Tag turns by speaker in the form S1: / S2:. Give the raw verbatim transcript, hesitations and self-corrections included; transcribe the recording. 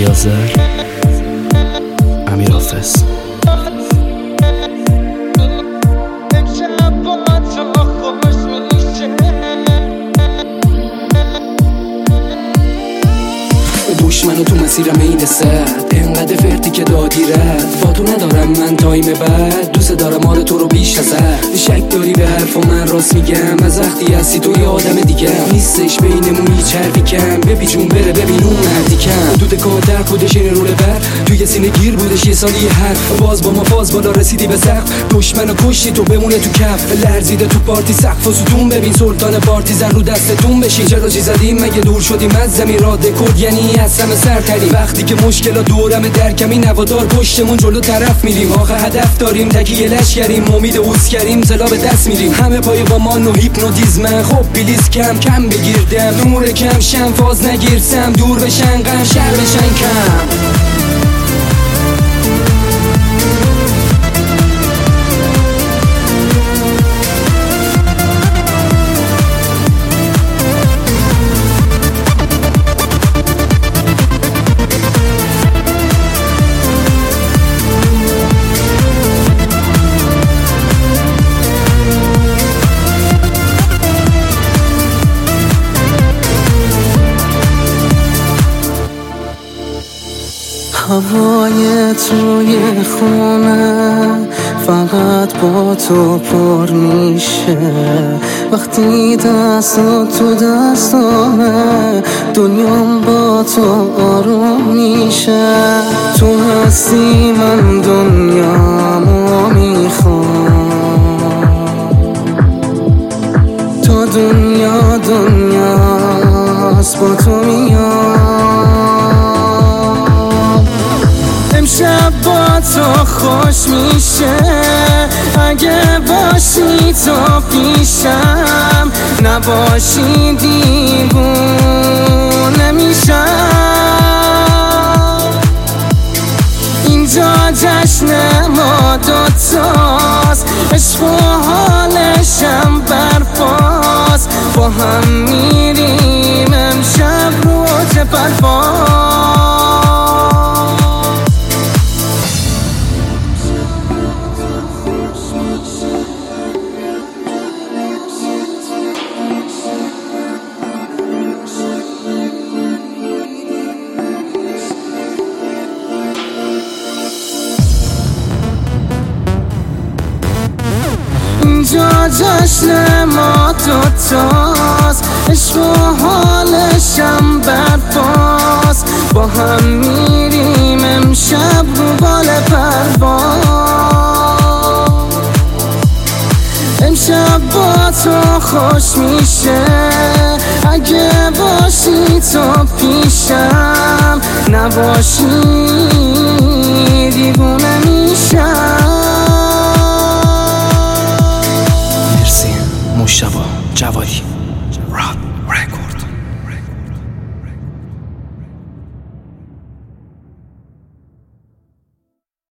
S1: الیازر، امیر حافظ.
S2: منو تو مسیرم عید سرد انقدر فرتی که دادی رد با تو ندارم من تایم بعد دوست دارم حال تو رو بیش از حد شک داری به حرف و من راست میگم از وقتی هستی تو یه آدم دیگه نیستش بینمون هیچ حرفی کم بپیچون بره ببین اون مردی کم حدود کاتر خودش این روله بر توی سینه گیر بودش یه سالی حرف باز با ما فاز بالا رسیدی به سقف دشمنو کشتی تو بمونه تو کف لرزیده تو پارتی سقف و ستون ببین سلطان پارتی زن رو دستتون بشین چرا چی زدیم مگه دور شدیم از زمین راد کد یعنی از همه سرتری وقتی که مشکلا دورم درکمی نوادار پشتمون جلو طرف میریم آخه هدف داریم تکیه لشکریم امید اوز کریم زلا به دست میریم همه پای با ما نو هیپنوتیزم خب بلیز کم کم بگیردم نور کم شم فاز نگیرسم دور بشن غم شر بشن کم
S3: هوای توی خونه فقط با تو پر میشه وقتی دست تو دستامه دنیام با تو آروم میشه تو هستی من دنیامو میخوام تا دنیا دنیاست با تو میام امشب با تو خوش میشه اگه باشی تو پیشم نباشی دیوونه میشم اینجا جشن ما دوتاست عشق و حالشم برپاست با هم میریم امشب روز پرواز اینجا جشن ما دوتاست عشق و حالشم برپاست با هم میریم امشب رو بال پرواز امشب با تو خوش میشه اگه باشی تو پیشم نباشی دیوونه میشم